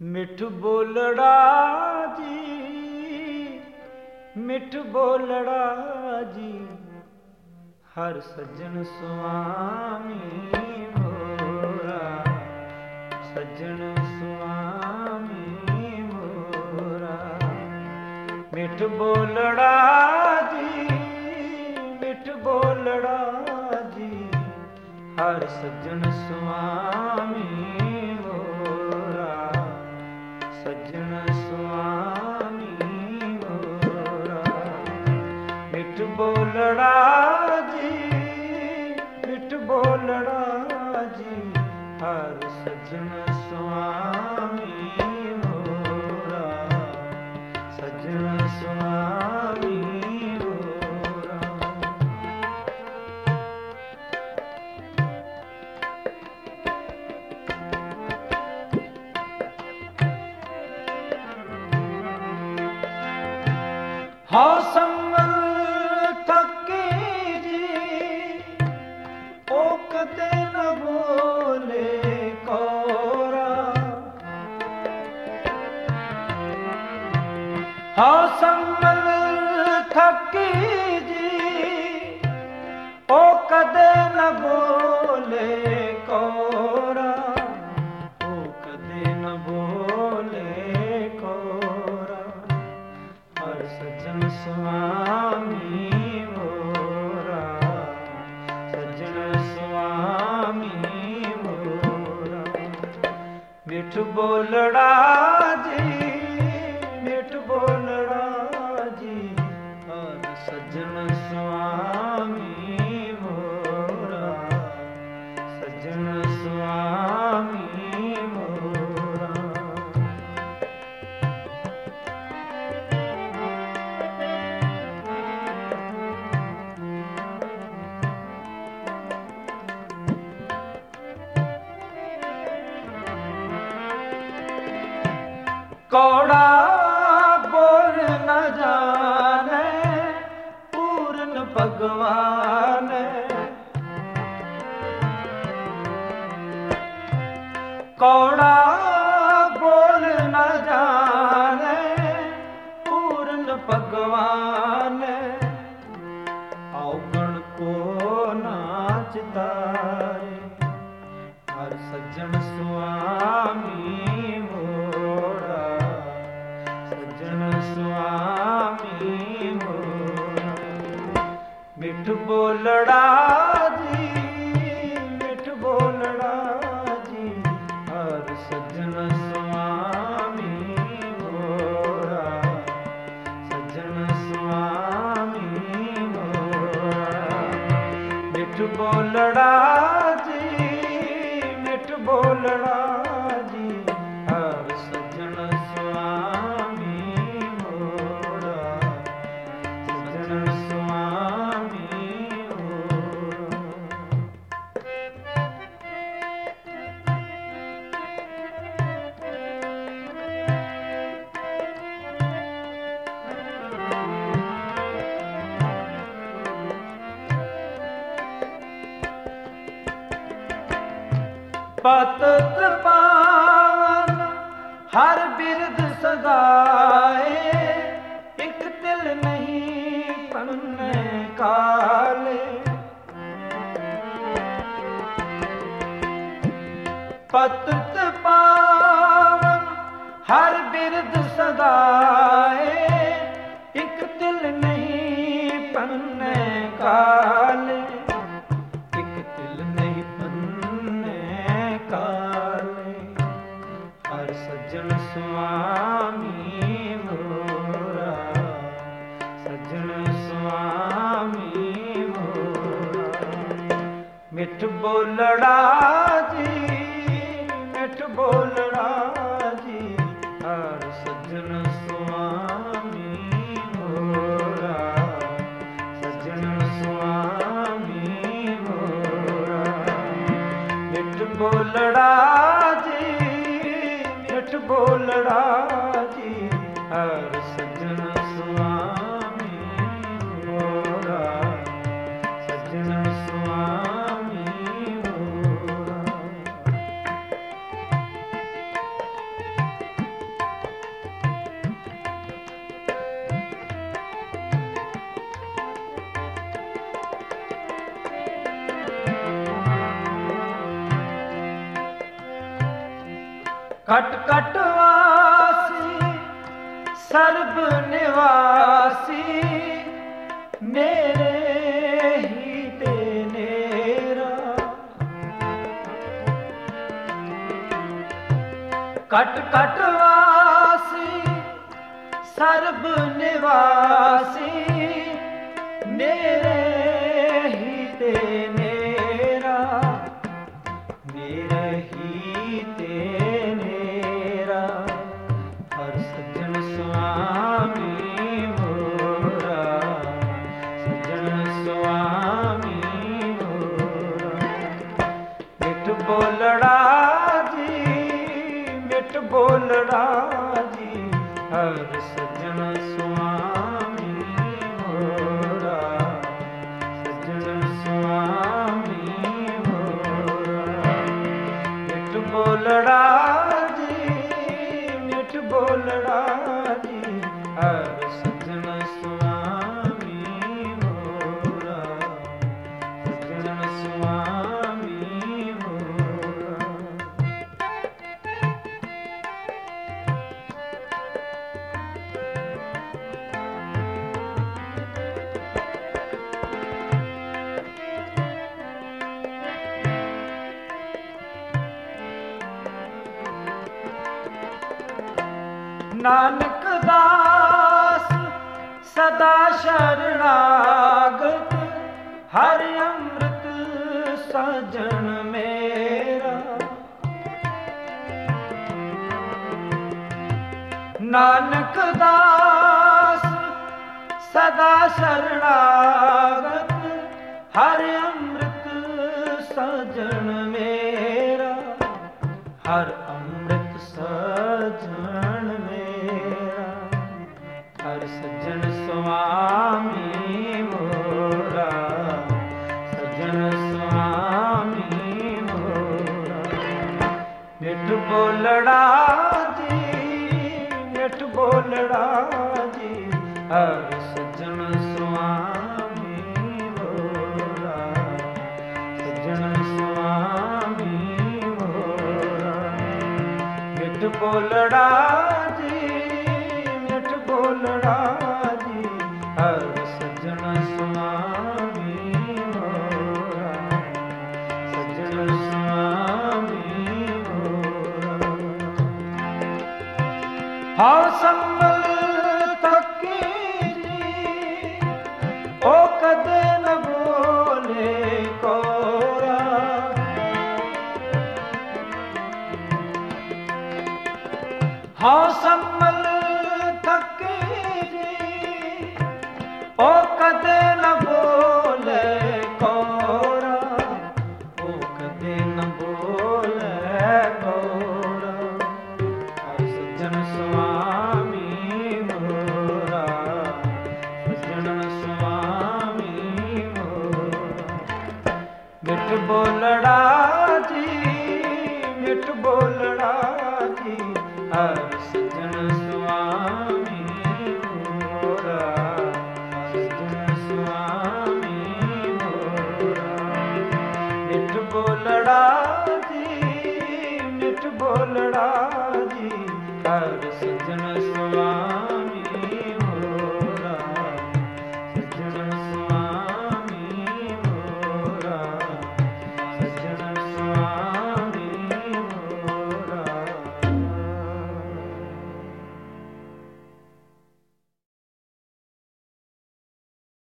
ਮਿੱਠ ਬੋਲੜਾ ਜੀ, ਮਿੱਠ ਬੋਲੜਾ ਜੀ, ਹਰ ਸੱਜਣ ਸੁਆਮੀ ਮੋਰਾ, ਸੱਜਣ ਸੁਆਮੀ ਮੋਰਾ। ਮਿੱਠ ਬੋਲੜਾ ਜੀ, ਮਿੱਠ ਬੋਲੜਾ ਜੀ, ਹਰ ਸੱਜਣ ਸੁਆਮੀ ਮੋਰਾ, ਸੱਜਣ ਸੁਆਮੀ ਮੋਰਾ। ਮਿੱਠ ਬੋਲੜਾ ਜੀ, ਮਿੱਠ ਬੋਲੜਾ ਜੀ, ਹਰ ਸੱਜਣ ਸੁਆਮੀ ਮੋਰਾ, ਸੱਜਣ ਸੁਆਮੀ ਮੋਰਾ। ਹਾਂ ਸੰਵਲ ਥੱਕੇ ਜੀ, ਉਹ ਕਦੇ ਨ ਬੋਲੇ ਕੋਰਾ। ਹਾਂ ਸੰਵਲ ਥੱਕੇ ਜੀ, ਉਹ ਕਦੇ ਨ ਬੋਲੇ ਕੋਰਾ, ਉਹ ਕਦੇ ਨ ਬੋਲੇ ਕੋਰਾ। ਹਰ ਸੱਜਣ ਸੁਆਮੀ ਮੋਰਾ, ਸੱਜਣ ਸੁਆਮੀ ਮੋਰਾ। ਮਿੱਠ ਬੋਲੜਾ ਜੀ, ਮਿੱਠ ਬੋਲੜਾ ਜੀ, ਹਰ ਸੱਜਣ ਸੁਆਮੀ ਮੋਰਾ, ਸੱਜਣ ਸੁਆਮੀ ਮੋਰਾ। ਕੌੜਾ ਬੋਲ ਨ ਜਾਣੇ ਪੂਰਨ ਭਗਵਾਨ। ਕੌੜਾ ਬੋਲ ਨ ਜਾਣੇ ਪੂਰਨ ਭਗਵਾਨ। ਔਗਣ ਕੋ ਨਾਚ ਤਾਰੇ, ਹਰ ਸੱਜਣ ਸੁਆਮੀ ਮੋਰਾ, ਸੱਜਣ ਸੁਆਮੀ ਮੋਰਾ। ਮਿੱਠ ਬੋਲੜਾ ਜੀ, ਮਿੱਠ ਬੋਲੜਾ ਜੀ, ਹਰ ਸੱਜਣ ਸੁਆਮੀ ਮੋਰਾ, ਸੱਜਣ ਸੁਆਮੀ ਮੋਰਾ। ਮਿੱਠ ਬੋਲੜਾ ਜੀ, ਮਿੱਠ ਬੋਲੜਾ ਜੀ, ਹਰ ਸੱਜਣ ਸੁਆਮੀ ਮੋਰਾ, ਸੱਜਣ ਸੁਆਮੀ ਮੋਰਾ। ਪਤਿਤ ਪਾਵਨ ਹਰ ਬਿਰਦ ਸਦਾਏ, ਇੱਕ ਤਿਲ ਨਹੀਂ ਪੰਨੇ ਕਾਲੇ। ਪਤਿਤ ਪਾਵਨ ਹਰ ਬਿਰਦ ਸਦਾਏ, ਇੱਕ ਤਿਲ ਨਹੀਂ ਪੰਨੇ ਕਾਲੇ। ਇੱਕ ਤਿਲ ਨਹੀਂ ਪੰਨੇ ਕਾਲੇ। ਹਰ ਸੱਜਣ ਸੁਆਮੀ ਮੋਰਾ, ਸੱਜਣ ਸੁਆਮੀ ਮੋਰਾ। ਮਿੱਠ ਬੋਲੜਾ ਜੀ, ਮਿੱਠ ਬੋਲੜਾ ਜੀ, ਹਰ ਸੱਜਣ ਸੁਆਮੀ ਮੋਰਾ, ਸੱਜਣ ਸੁਆਮੀ ਮੋਰਾ। ਮਿੱਠ ਬੋਲੜਾ ਜੀ, ਮਿੱਠ ਬੋਲੜਾ ਜੀ, ਹਰ ਸੱਜਣ ਸੁਆਮੀ ਮੋਰਾ, ਸੱਜਣ ਸੁਆਮੀ ਮੋਰਾ। ਕਟ ਕਟ ਵਾਸੀ ਸਰਬ ਨਿਵਾਸੀ ਮੇਰੇ ਹੀ ਤੇ ਨੇਰਾ। ਕਟ ਕਟ ਵਾਸੀ ਸਰਬ ਨਿਵਾਸੀ ਮੇਰੇ ਹੀ ਤੇ ਨੇਰਾ। ਮੇਰੇ ਹੀ ਤੇ ਨੇਰਾ ਹਰ ਸੱਜਣ ਸੁਆਮੀ ਮੋਰਾ। ਸੱਜਣ ਸੁਆਮੀ ਮੋਰਾ। ਮਿੱਠ ਬੋਲੜਾ ਜੀ ਮਿੱਠ ਬੋਲੜਾ ਜੀ ਹਰ ਸੱਜਣ ਸੁਆਮੀ ਮੋਰਾ। ਸੱਜਣ ਸੁਆਮੀ ਮੋਰਾ। ਮਿੱਠ ਬੋਲੜਾ ਜੀ ਮਿੱਠ ਬੋਲੜਾ ਜੀ ਹਰ ਸੱਜਣ ਸੁਆਮੀ ਮੋਰਾ। ਸੱਜਣ ਸੁਆਮੀ ਮੋਰਾ। ਨਾਨਕ ਦਾਸ ਸਦਾ ਸ਼ਰਣਾਗਤ ਹਰਿ ਅੰਮ੍ਰਿਤ ਸਾਜਣ ਮੇਰਾ। ਨਾਨਕ ਦਾਸ ਸਦਾ ਸ਼ਰਣਾਗਤ ਹਰਿ ਅੰਮ੍ਰਿਤ ਸਾਜਣ ਮੇਰਾ। ਹਰ ਅੰਮ੍ਰਿਤ ਸਾਜਣ ਮੇਰਾ। ਹਰ ਸੱਜਣ ਸੁਆਮੀ ਮੋਰਾ। ਸੱਜਣ ਸੁਆਮੀ ਮੋਰਾ। ਮਿੱਠ ਬੋਲੜਾ ਜੀ ਮਿੱਠ ਬੋਲੜਾ ਜੀ ਹਰ ਸੱਜਣ ਸੁਆਮੀ ਮੋਰਾ। ਸੱਜਣ ਸੁਆਮੀ ਮੋਰਾ। ਮਿੱਠ ਬੋਲੜਾ ਜੀ ਮਿੱਠ ਬੋਲੜਾ ਜੀ ਹਰ ਸੱਜਣ ਸੁਆਮੀ ਮੋਰਾ। ਸੱਜਣ ਸੁਆਮੀ ਮੋਰਾ। ਹਉ ਸੰਭਲ ਤੱਕੀ ਜੀ ਉਹ ਕਦੇ ਨ ਬੋਲੇ ਕੋਰਾ। ਹਉ ਸੰਭਲ ਤੱਕੀ ਜੀ ਉਹ ਕਦੇ ਨ ਬੋਲੇ ਕੋਰਾ। ਉਹ ਕਦੇ ਨ ਬੋਲੇ ਕੋਰਾ। ਹਰ ਸੱਜਣ ਸੁਆਮੀ ਮੋਰਾ। ਸੱਜਣ ਸੁਆਮੀ ਮੋਰਾ। ਮਿੱਠ ਬੋਲੜਾ ਜੀ ਮਿੱਠ ਬੋਲੜਾ ਜੀ ਹਰ ਸੱਜਣ ਸੁਆਮੀ ਮੋਰਾ। ਸੱਜਣ ਸੁਆਮੀ ਮੋਰਾ। ਮਿੱਠ ਬੋਲੜਾ ਜੀ ਮਿੱਠ ਬੋਲੜਾ